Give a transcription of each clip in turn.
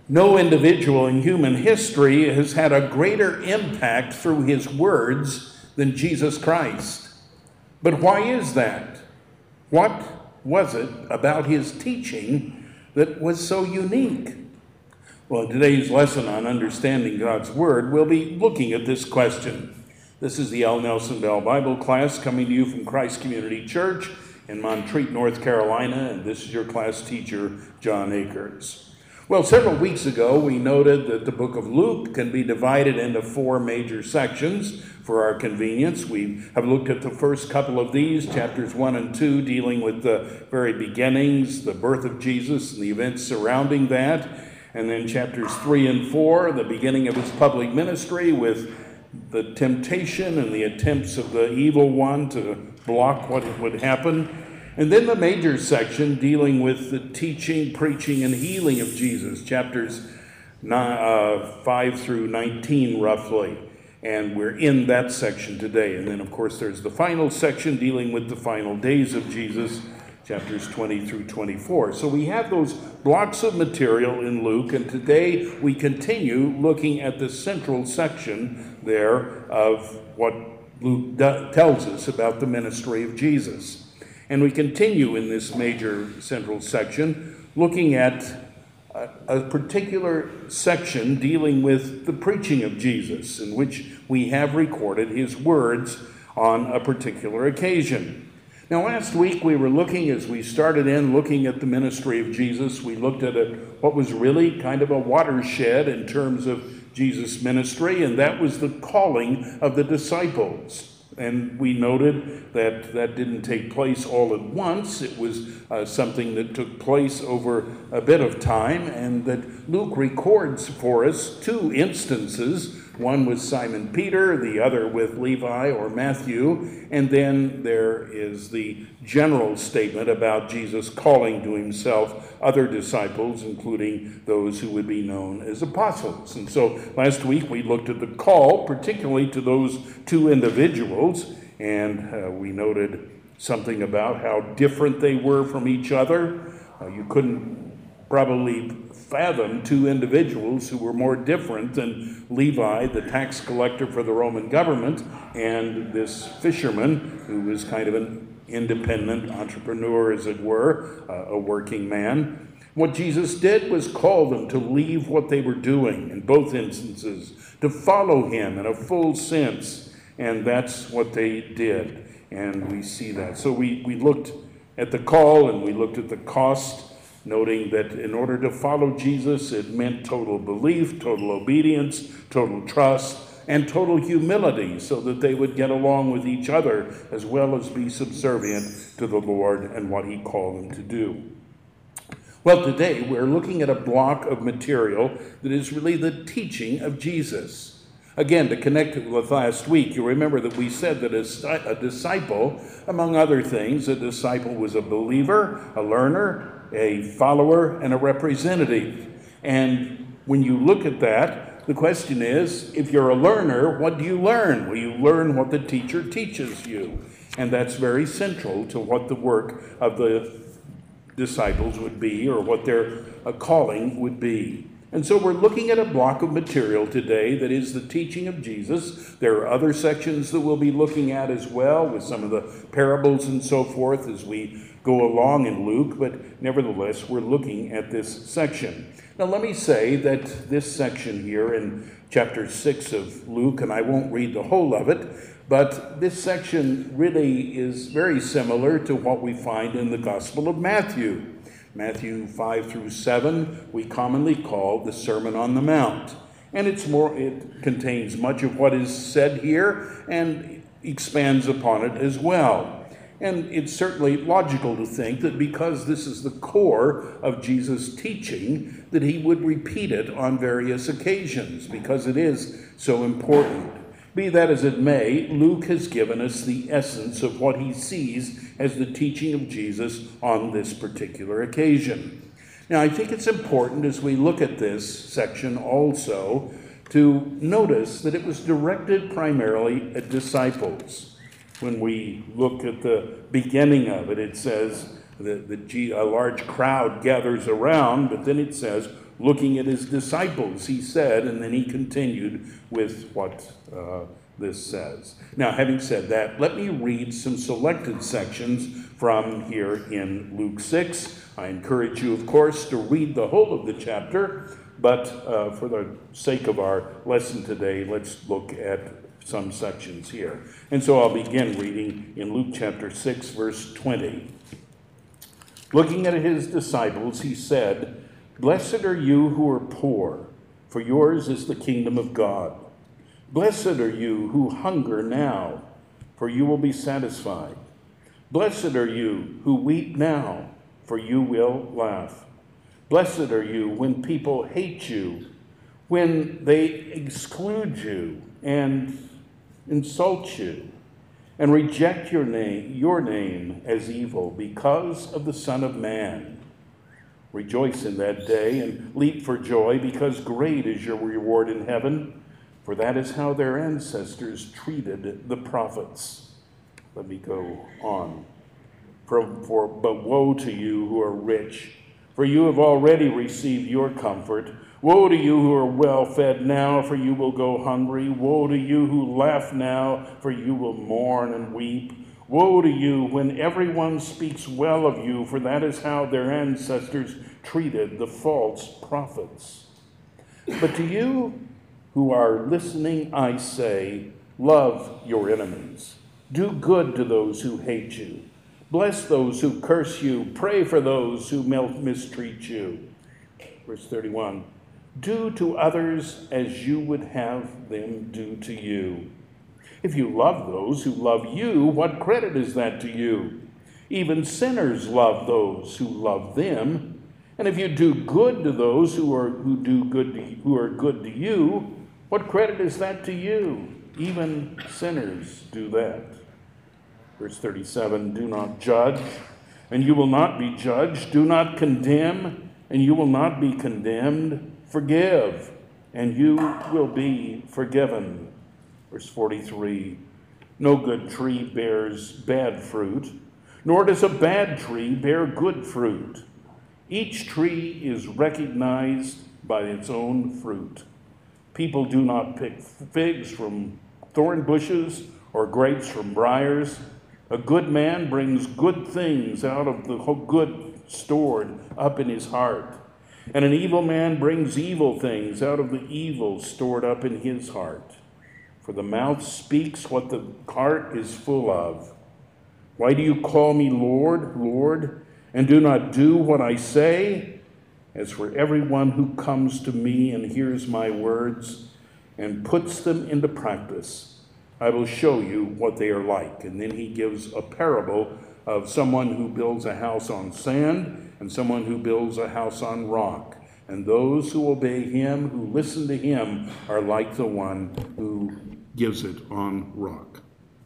No individual in human history has had a greater impact through his words than Jesus Christ. But why is that? What was it about his teaching that was so unique? Well, in today's lesson on understanding God's Word, we'll be looking at this question. This is the L. Nelson Bell Bible class coming to you from Christ Community Church in Montreat, North Carolina, and this is your class teacher, John Akers. Well, several weeks ago, we noted that the book of Luke can be divided into four major sections for our convenience. We have looked at the first couple of these, chapters 1 and 2, dealing with the very beginnings, the birth of Jesus, and the events surrounding that. And then chapters 3 and 4, the beginning of his public ministry with the temptation and the attempts of the evil one to block what would happen. And then the major section dealing with the teaching, preaching, and healing of Jesus, chapters 5 through 19 roughly. And we're in that section today. And then, of course, there's the final section dealing with the final days of Jesus, chapters 20 through 24. So we have those blocks of material in Luke, and today we continue looking at the central section there of what Luke tells us about the ministry of Jesus. And we continue in this major central section looking at a particular section dealing with the preaching of Jesus, in which we have recorded his words on a particular occasion. Now, last week we were looking, as we started in looking at the ministry of Jesus, we looked at what was really kind of a watershed in terms of Jesus' ministry, and that was the calling of the disciples. And we noted that that didn't take place all at once. It was something that took place over a bit of time, and that Luke records for us two instances. One with Simon Peter, the other with Levi or Matthew, and then there is the general statement about Jesus calling to himself other disciples, including those who would be known as apostles. And so last week we looked at the call, particularly to those two individuals, and we noted something about how different they were from each other. You couldn't probably fathom two individuals who were more different than Levi, the tax collector for the Roman government, and this fisherman who was kind of an independent entrepreneur, as it were, a working man. What Jesus did was call them to leave what they were doing in both instances, to follow him in a full sense, and that's what they did, and we see that. So we looked at the call and we looked at the cost, noting that in order to follow Jesus, it meant total belief, total obedience, total trust, and total humility, so that they would get along with each other as well as be subservient to the Lord and what he called them to do. Well, today we're looking at a block of material that is really the teaching of Jesus. Again, to connect it with last week, you remember that we said that a disciple, among other things, a disciple was a believer, a learner, a follower, and a representative. And when you look at that, the question is, if you're a learner, what do you learn? Well, you learn what the teacher teaches you. And that's very central to what the work of the disciples would be, or what their calling would be. And so we're looking at a block of material today that is the teaching of Jesus. There are other sections that we'll be looking at as well, with some of the parables and so forth as we go along in Luke, but nevertheless, we're looking at this section. Now, let me say that this section here in chapter 6 of Luke, and I won't read the whole of it, but this section really is very similar to what we find in the Gospel of Matthew. Matthew 5 through 7, we commonly call the Sermon on the Mount. And it contains much of what is said here and expands upon it as well. And it's certainly logical to think that because this is the core of Jesus' teaching, that he would repeat it on various occasions, because it is so important. Be that as it may, Luke has given us the essence of what he sees as the teaching of Jesus on this particular occasion. Now, I think it's important as we look at this section also to notice that it was directed primarily at disciples. When we look at the beginning of it, it says that a large crowd gathers around, but then it says, looking at his disciples, he said, and then he continued with what this says. Now, having said that, let me read some selected sections from here in Luke 6. I encourage you, of course, to read the whole of the chapter, but for the sake of our lesson today, let's look at some sections here. And so I'll begin reading in Luke chapter 6, verse 20. Looking at his disciples, he said, "Blessed are you who are poor, for yours is the kingdom of God. Blessed are you who hunger now, for you will be satisfied. Blessed are you who weep now, for you will laugh. Blessed are you when people hate you, when they exclude you and insult you, and reject your name as evil because of the Son of Man. Rejoice in that day and leap for joy, because great is your reward in heaven, for that is how their ancestors treated the prophets." Let me go on. But woe to you who are rich, for you have already received your comfort. Woe to you who are well fed now, for you will go hungry. Woe to you who laugh now, for you will mourn and weep. Woe to you when everyone speaks well of you, for that is how their ancestors treated the false prophets. But to you who are listening, I say, love your enemies. Do good to those who hate you. Bless those who curse you. Pray for those who mistreat you. Verse 31. Do to others as you would have them do to you. If you love those who love you, what credit is that to you? Even sinners love those who love them. And if you do good to those who are good to you, what credit is that to you? Even sinners do that. Verse 37, do not judge, and you will not be judged. Do not condemn, and you will not be condemned. Forgive, and you will be forgiven. Verse 43, no good tree bears bad fruit, nor does a bad tree bear good fruit. Each tree is recognized by its own fruit. People do not pick figs from thorn bushes or grapes from briars. A good man brings good things out of the good stored up in his heart, and an evil man brings evil things out of the evil stored up in his heart. For the mouth speaks what the heart is full of. Why do you call me Lord, Lord, and do not do what I say? As for everyone who comes to me and hears my words and puts them into practice, I will show you what they are like. And then he gives a parable of someone who builds a house on sand and someone who builds a house on rock. And those who obey him, who listen to him, are like the one who gives it on rock.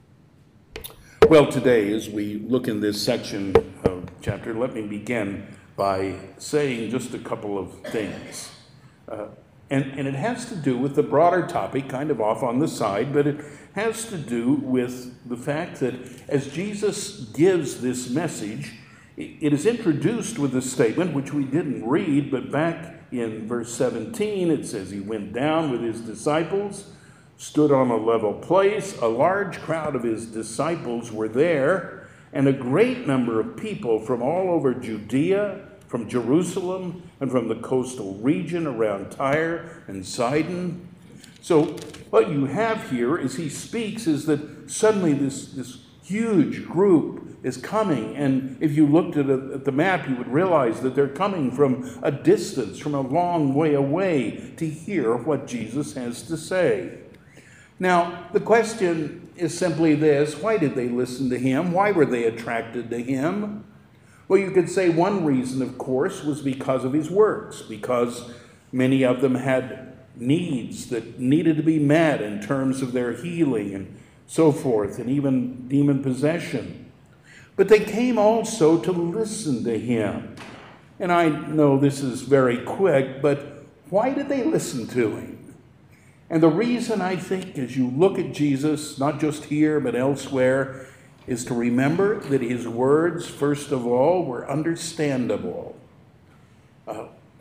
Well, today, as we look in this section of chapter, let me begin by saying just a couple of things. And it has to do with the broader topic, kind of off on the side, but it has to do with the fact that as Jesus gives this message, it is introduced with a statement which we didn't read, but back in verse 17, it says he went down with his disciples, stood on a level place. A large crowd of his disciples were there, and a great number of people from all over Judea, from Jerusalem, and from the coastal region around Tyre and Sidon. So what you have here as he speaks is that suddenly this huge group is coming, and if you looked at the map, you would realize that they're coming from a distance, from a long way away, to hear what Jesus has to say. Now, the question is simply this: why did they listen to him? Why were they attracted to him? Well, you could say one reason, of course, was because of his works, because many of them had needs that needed to be met in terms of their healing and so forth, and even demon possession. But they came also to listen to him. And I know this is very quick, but why did they listen to him? And the reason, I think, as you look at Jesus, not just here but elsewhere, is to remember that his words, first of all, were understandable.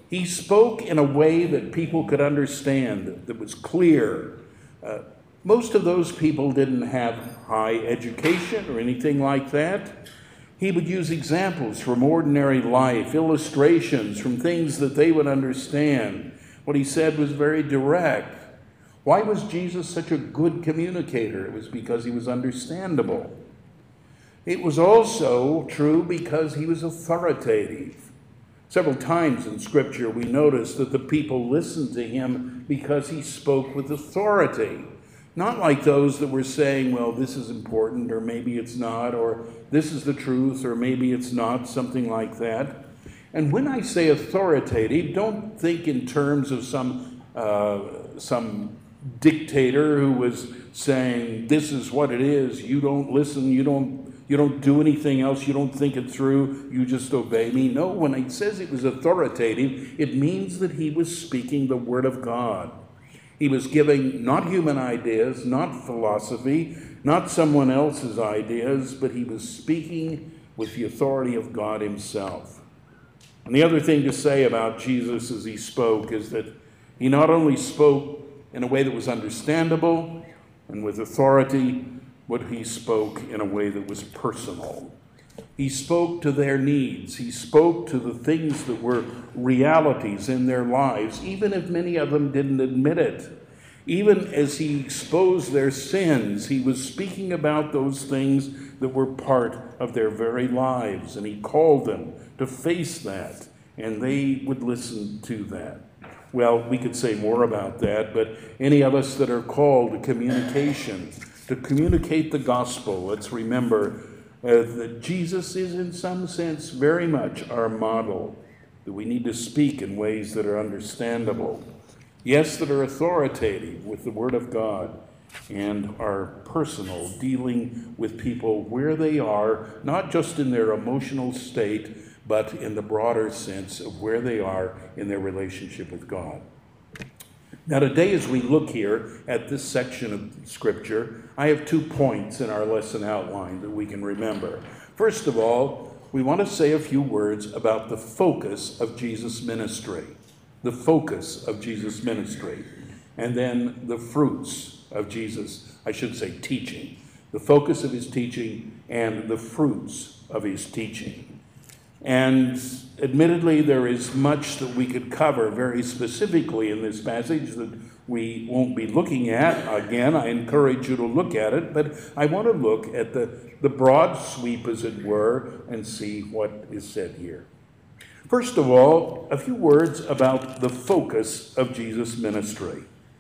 He spoke in a way that people could understand, that was clear. Most of those people didn't have high education or anything like that. He would use examples from ordinary life, illustrations from things that they would understand. What he said was very direct. Why was Jesus such a good communicator? It was because he was understandable. It was also true because he was authoritative. Several times in Scripture we notice that the people listened to him because he spoke with authority. Not like those that were saying, well, this is important, or maybe it's not, or this is the truth, or maybe it's not, something like that. And when I say authoritative, don't think in terms of some dictator who was saying, this is what it is, you don't listen, you don't do anything else, you don't think it through, you just obey me. No, when it says it was authoritative, it means that he was speaking the word of God. He was giving not human ideas, not philosophy, not someone else's ideas, but he was speaking with the authority of God himself. And the other thing to say about Jesus as he spoke is that he not only spoke in a way that was understandable and with authority, but he spoke in a way that was personal. He spoke to their needs. He spoke to the things that were realities in their lives, even if many of them didn't admit it. Even as he exposed their sins, he was speaking about those things that were part of their very lives, and he called them to face that, and they would listen to that. Well, we could say more about that, but any of us that are called to communication, to communicate the gospel, let's remember that Jesus is in some sense very much our model, that we need to speak in ways that are understandable. Yes, that are authoritative with the Word of God and are personal, dealing with people where they are, not just in their emotional state, but in the broader sense of where they are in their relationship with God. Now today, as we look here at this section of Scripture, I have 2 points in our lesson outline that we can remember. First of all, we want to say a few words about the focus of Jesus' ministry. The focus of Jesus' ministry. And then the fruits of Jesus, I should say teaching. The focus of his teaching and the fruits of his teaching. And admittedly, there is much that we could cover very specifically in this passage that we won't be looking at. Again, I encourage you to look at it, but I want to look at the broad sweep, as it were, and see what is said here. First of all, a few words about the focus of Jesus' ministry.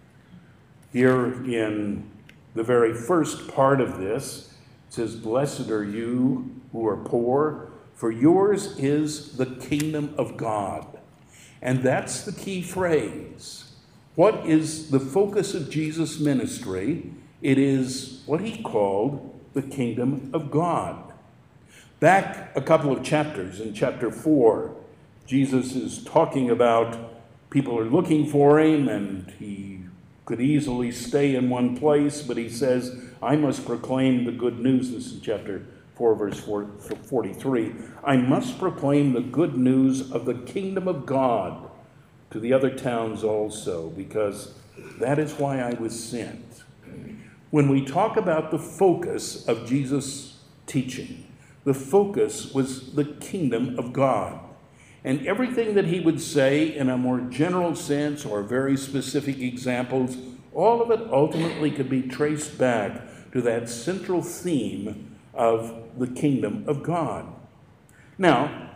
Here in the very first part of this, it says, "Blessed are you who are poor, for yours is the kingdom of God." And that's the key phrase. What is the focus of Jesus' ministry? It is what he called the kingdom of God. Back a couple of chapters, in chapter 4, Jesus is talking about people are looking for him, and he could easily stay in one place, but he says, I must proclaim the good news. This is chapter 4, verse 43. I must proclaim the good news of the kingdom of God to the other towns also, because that is why I was sent. When we talk about the focus of Jesus' teaching, the focus was the kingdom of God. And everything that he would say in a more general sense or very specific examples, all of it ultimately could be traced back to that central theme of the kingdom of God. Now,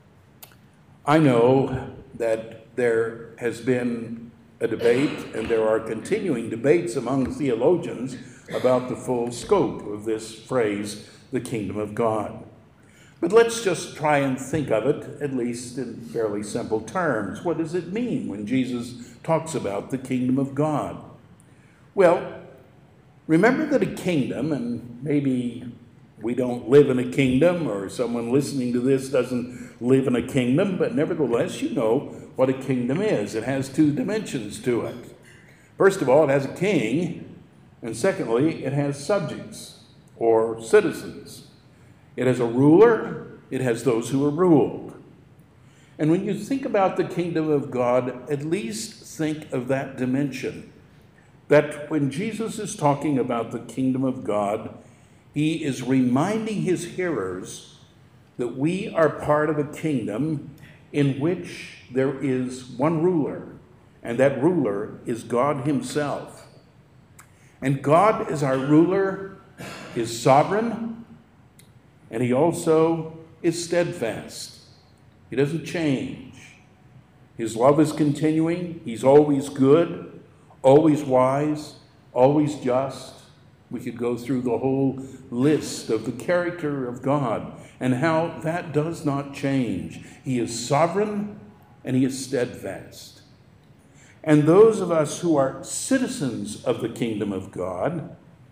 I know that there has been a debate, and there are continuing debates among theologians about the full scope of this phrase, the kingdom of God. But let's just try and think of it, at least in fairly simple terms. What does it mean when Jesus talks about the kingdom of God? Well, remember that a kingdom, and maybe we don't live in a kingdom, or someone listening to this doesn't live in a kingdom, but nevertheless, you know what a kingdom is. It has 2 dimensions to it. First of all, it has a king, and secondly, it has subjects or citizens. It has a ruler, it has those who are ruled. And when you think about the kingdom of God, at least think of that dimension. That when Jesus is talking about the kingdom of God, he is reminding his hearers that we are part of a kingdom in which there is one ruler, and that ruler is God himself. And God, as our ruler, is sovereign, and he also is steadfast. He doesn't change. His love is continuing. He's always good, always wise, always just. We could go through the whole list of the character of God and how that does not change. He is sovereign and he is steadfast. And those of us who are citizens of the kingdom of God,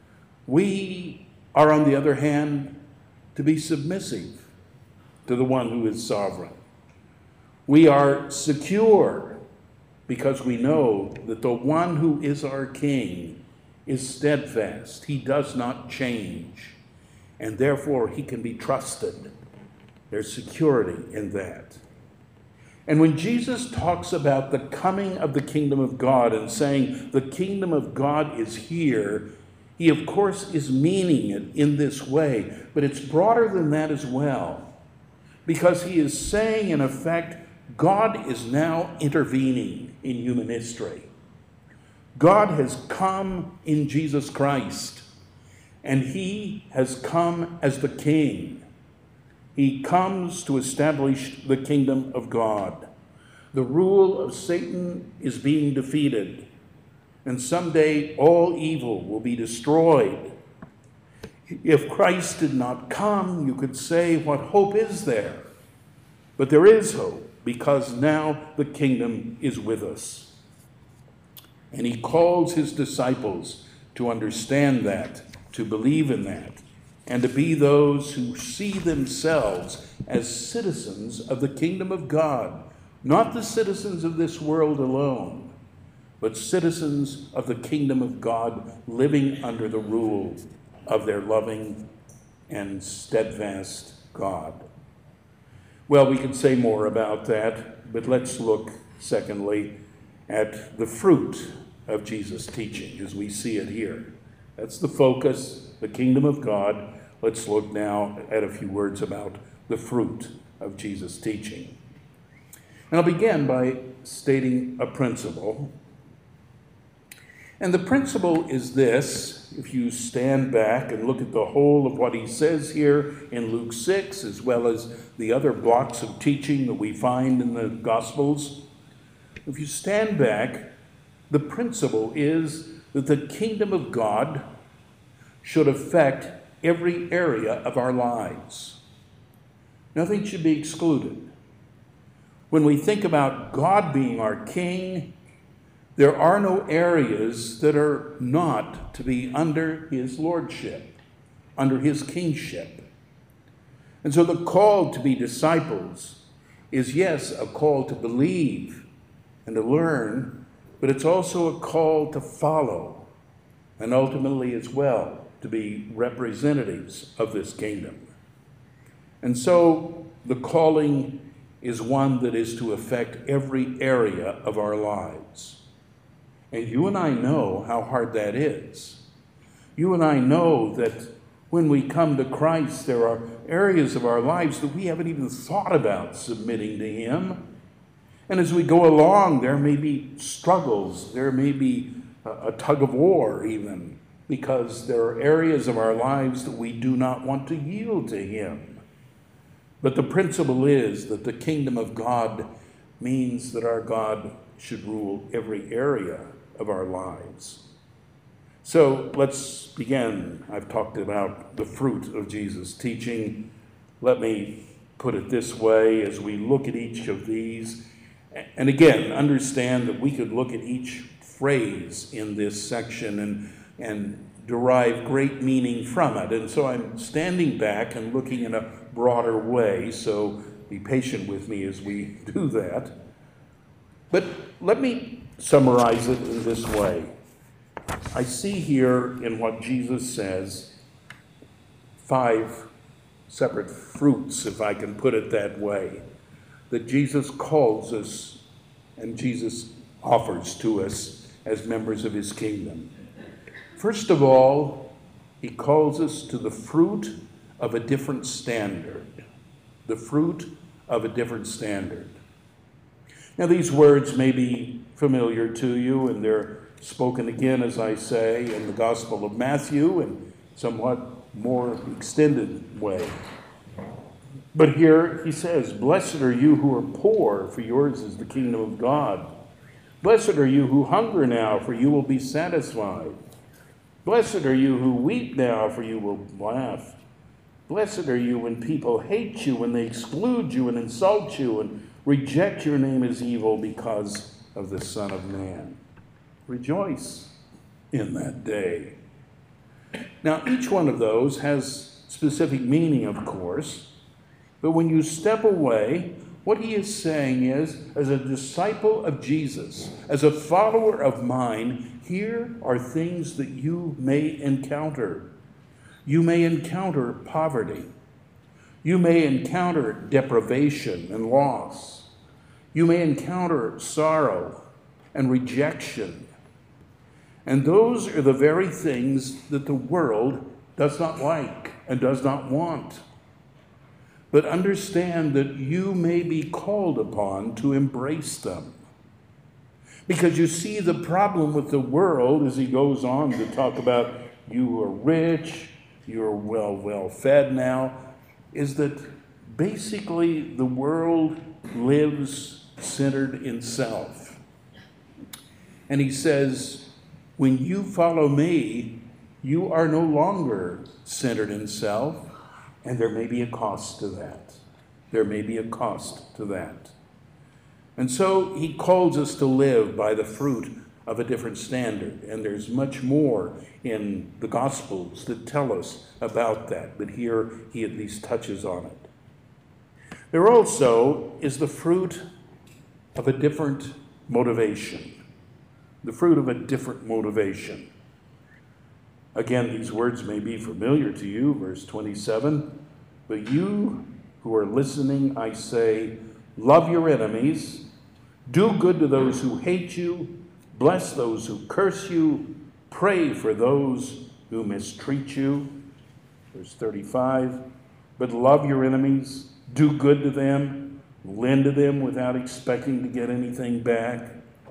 we are, on the other hand, to be submissive to the one who is sovereign. We are secure because we know that the one who is our king is steadfast. He does not change, and therefore he can be trusted. There's security in that. And when Jesus talks about the coming of the kingdom of God and saying the kingdom of God is here, he of course is meaning it in this way, but it's broader than that as well, because he is saying, in effect, God is now intervening in human history. God has come in Jesus Christ, and he has come as the king. He comes to establish the kingdom of God. The rule of Satan is being defeated, and someday all evil will be destroyed. If Christ did not come, you could say, what hope is there? But there is hope, because now the kingdom is with us. And he calls his disciples to understand that, to believe in that, and to be those who see themselves as citizens of the kingdom of God, not the citizens of this world alone, but citizens of the kingdom of God, living under the rule of their loving and steadfast God. Well, we could say more about that, but let's look, secondly, at the fruit of Jesus' teaching as we see it here. That's the focus, the kingdom of God. Let's look now at a few words about the fruit of Jesus' teaching. And I'll begin by stating a principle. And the principle is this: if you stand back and look at the whole of what he says here in Luke 6, as well as the other blocks of teaching that we find in the Gospels, if you stand back, the principle is that the kingdom of God should affect every area of our lives. Nothing should be excluded. When we think about God being our king, there are no areas that are not to be under his lordship, under his kingship. And so the call to be disciples is, yes, a call to believe and to learn, but it's also a call to follow, and ultimately as well to be representatives of this kingdom. And so the calling is one that is to affect every area of our lives. And you and I know how hard that is. You and I know that when we come to Christ, there are areas of our lives that we haven't even thought about submitting to him. And as we go along, there may be struggles, there may be a tug of war even, because there are areas of our lives that we do not want to yield to him. But the principle is that the kingdom of God means that our God should rule every area of our lives. So let's begin. I've talked about the fruit of Jesus' teaching. Let me put it this way as we look at each of these. And again, understand that we could look at each phrase in this section and derive great meaning from it. And so I'm standing back and looking in a broader way, so be patient with me as we do that. But let me summarize it in this way. I see here in what Jesus says 5 separate fruits, if I can put it that way. that Jesus calls us and Jesus offers to us as members of his kingdom. First of all, he calls us to the fruit of a different standard. The fruit of a different standard. Now, these words may be familiar to you, and they're spoken again, as I say, in the Gospel of Matthew in somewhat more extended way. But here he says, "Blessed are you who are poor, for yours is the kingdom of God. Blessed are you who hunger now, for you will be satisfied. Blessed are you who weep now, for you will laugh. Blessed are you when people hate you, when they exclude you and insult you and reject your name as evil because of the Son of Man." Rejoice in that day. Now, each one of those has specific meaning, of course, but when you step away, what he is saying is, as a disciple of Jesus, as a follower of mine, here are things that you may encounter. You may encounter poverty. You may encounter deprivation and loss. You may encounter sorrow and rejection. And those are the very things that the world does not like and does not want. But understand that you may be called upon to embrace them. Because you see, the problem with the world, as he goes on to talk about you are rich, you're well fed now, is that basically the world lives centered in self. And he says, when you follow me, you are no longer centered in self, and there may be a cost to that. There may be a cost to that. And so he calls us to live by the fruit of a different standard. And there's much more in the Gospels that tell us about that. But here he at least touches on it. There also is the fruit of a different motivation. The fruit of a different motivation. Again, these words may be familiar to you. Verse 27, "But you who are listening, I say, love your enemies, do good to those who hate you, bless those who curse you, pray for those who mistreat you." Verse 35, "But love your enemies, do good to them, lend to them without expecting to get anything back."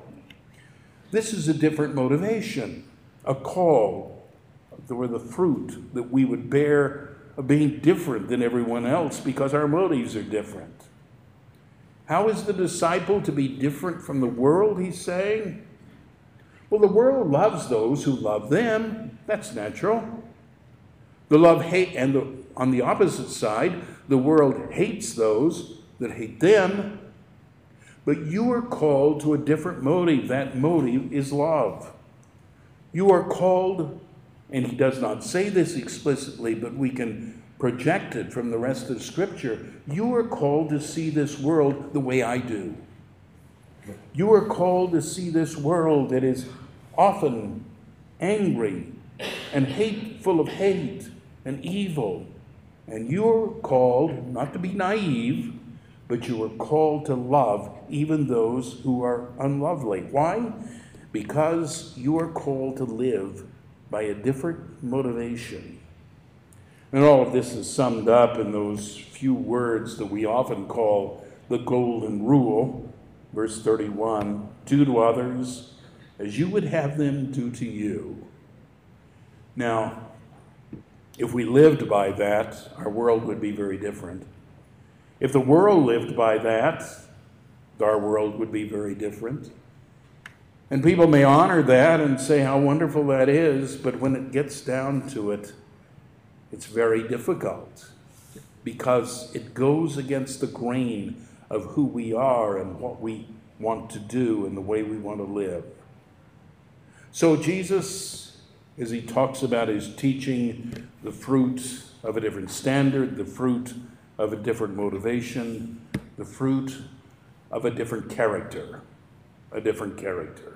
This is a different motivation, a call or the fruit that we would bear of being different than everyone else because our motives are different. How is the disciple to be different from the world, he's saying? Well, the world loves those who love them. That's natural. On the opposite side, the world hates those that hate them. But you are called to a different motive. That motive is love. You are called, and he does not say this explicitly, but we can project it from the rest of Scripture. You are called to see this world the way I do. You are called to see this world that is often angry and full of hate and evil. And you are called not to be naive, but you are called to love even those who are unlovely. Why? Because you are called to live by a different motivation. And all of this is summed up in those few words that we often call the golden rule. Verse 31, "Do to others as you would have them do to you." Now, if we lived by that, our world would be very different. If the world lived by that, our world would be very different. And people may honor that and say how wonderful that is, but when it gets down to it, it's very difficult because it goes against the grain of who we are and what we want to do and the way we want to live. So Jesus, as he talks about his teaching, the fruit of a different standard, the fruit of a different motivation, the fruit of a different character, a different character.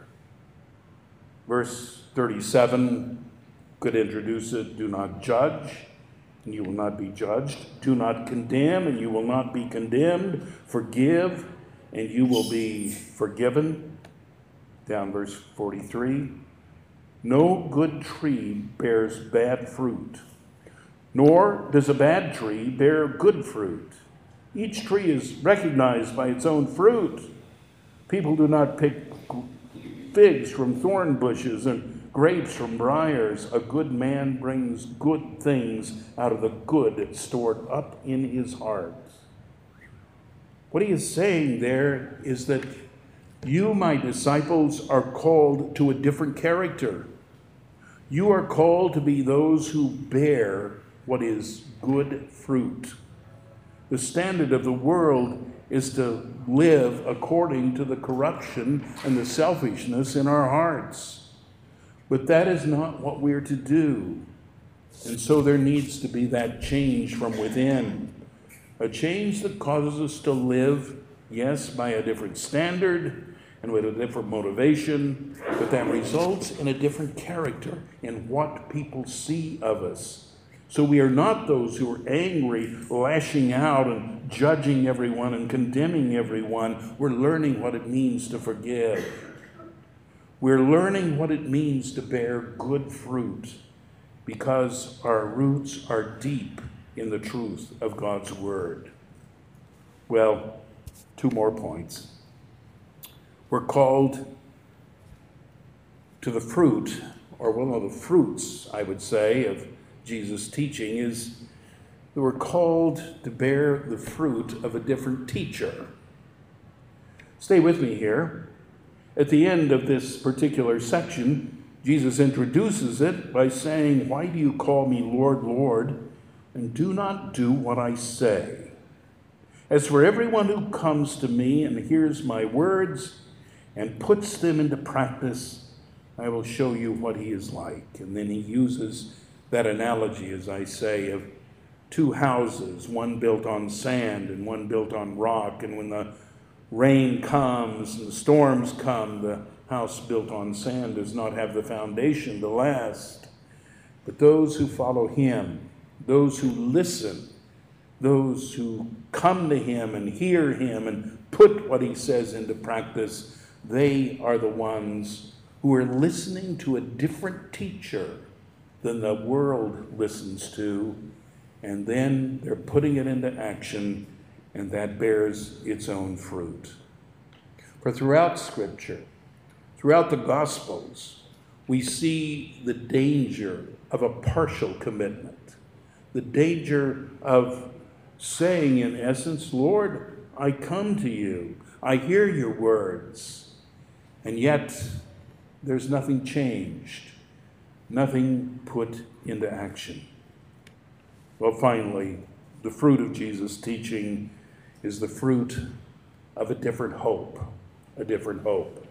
Verse 37 could introduce it, "Do not judge, and you will not be judged. Do not condemn, and you will not be condemned. Forgive, and you will be forgiven. Down verse 43. No good tree bears bad fruit, nor does a bad tree bear good fruit. Each tree is recognized by its own fruit. People do not pick figs from thorn bushes and grapes from briars. A good man brings good things out of the good stored up in his heart. What he is saying there is that you, my disciples, are called to a different character. You are called to be those who bear what is good fruit. The standard of the world is to live according to the corruption and the selfishness in our hearts. But that is not what we're to do. And so there needs to be that change from within. A change that causes us to live, yes, by a different standard and with a different motivation, but that results in a different character in what people see of us. So we are not those who are angry, lashing out and judging everyone and condemning everyone. We're learning what it means to forgive. We're learning what it means to bear good fruit because our roots are deep in the truth of God's word. Well, 2 more points. We're called to the fruit, or one of the fruits, I would say, of Jesus' teaching is that we're called to bear the fruit of a different teacher. Stay with me here. At the end of this particular section, Jesus introduces it by saying, "Why do you call me Lord, Lord, and do not do what I say? As for everyone who comes to me and hears my words and puts them into practice, I will show you what he is like." And then he uses that analogy, as I say, of 2 houses, one built on sand and one built on rock. And when the rain comes and the storms come, the house built on sand does not have the foundation to last. But those who follow him, those who listen, those who come to him and hear him and put what he says into practice, they are the ones who are listening to a different teacher than the world listens to, and then they're putting it into action, and that bears its own fruit. For throughout Scripture, throughout the Gospels, we see the danger of a partial commitment, the danger of saying, in essence, "Lord, I come to you, I hear your words," and yet there's nothing changed, nothing put into action. Well, finally, the fruit of Jesus' teaching is the fruit of a different hope, a different hope.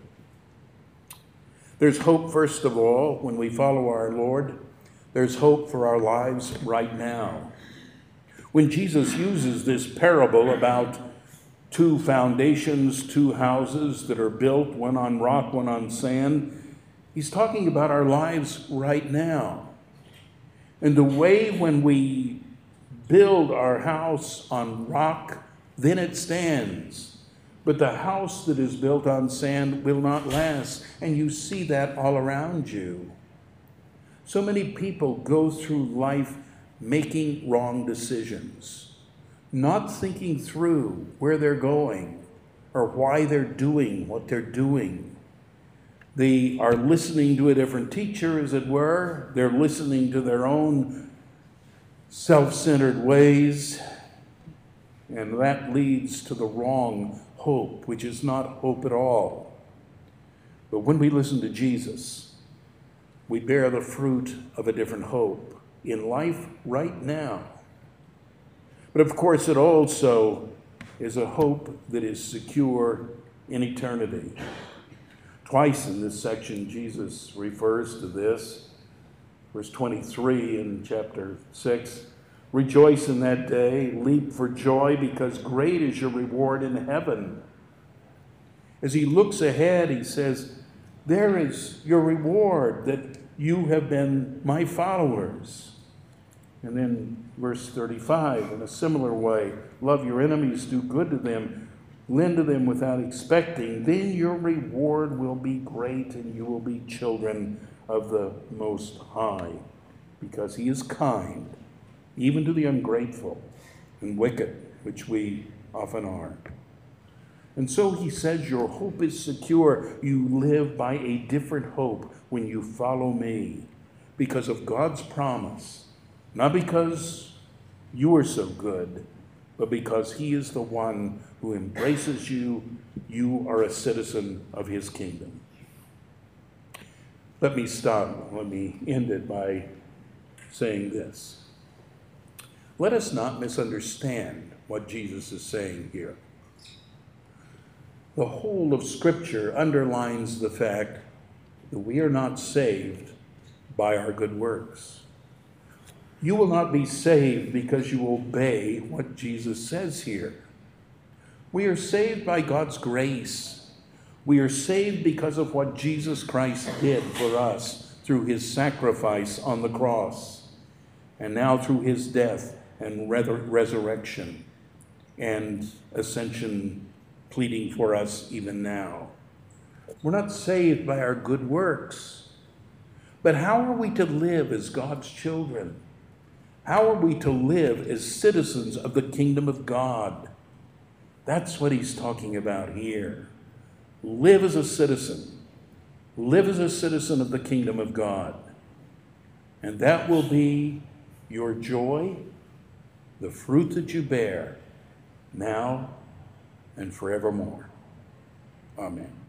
There's hope, first of all, when we follow our Lord. There's hope for our lives right now. When Jesus uses this parable about 2 foundations, 2 houses that are built, one on rock, one on sand, he's talking about our lives right now. And the way when we build our house on rock, then it stands. But the house that is built on sand will not last. And you see that all around you. So many people go through life making wrong decisions, not thinking through where they're going or why they're doing what they're doing. They are listening to a different teacher, as it were. They're listening to their own self-centered ways, and that leads to the wrong hope, which is not hope at all. But when we listen to Jesus, we bear the fruit of a different hope in life right now. But of course, it also is a hope that is secure in eternity. Twice in this section, Jesus refers to this. Verse 23 in chapter 6, "Rejoice in that day, leap for joy, because great is your reward in heaven." As he looks ahead, he says, there is your reward, that you have been my followers. And then verse 35, in a similar way, love your enemies, do good to them, lend to them without expecting, then your reward will be great and you will be children of the Most High, because he is kind, even to the ungrateful and wicked, which we often are. And so he says your hope is secure. You live by a different hope when you follow me because of God's promise, not because you are so good, but because he is the one who embraces you. You are a citizen of his kingdom. Let me end it by saying this. Let us not misunderstand what Jesus is saying here. The whole of Scripture underlines the fact that we are not saved by our good works. You will not be saved because you obey what Jesus says here. We are saved by God's grace. We are saved because of what Jesus Christ did for us through his sacrifice on the cross, and now through his death and resurrection and ascension, pleading for us even now. We're not saved by our good works. But how are we to live as God's children? How are we to live as citizens of the kingdom of God? That's what he's talking about here. Live as a citizen. Live as a citizen of the kingdom of God. And that will be your joy, the fruit that you bear now and forevermore. Amen.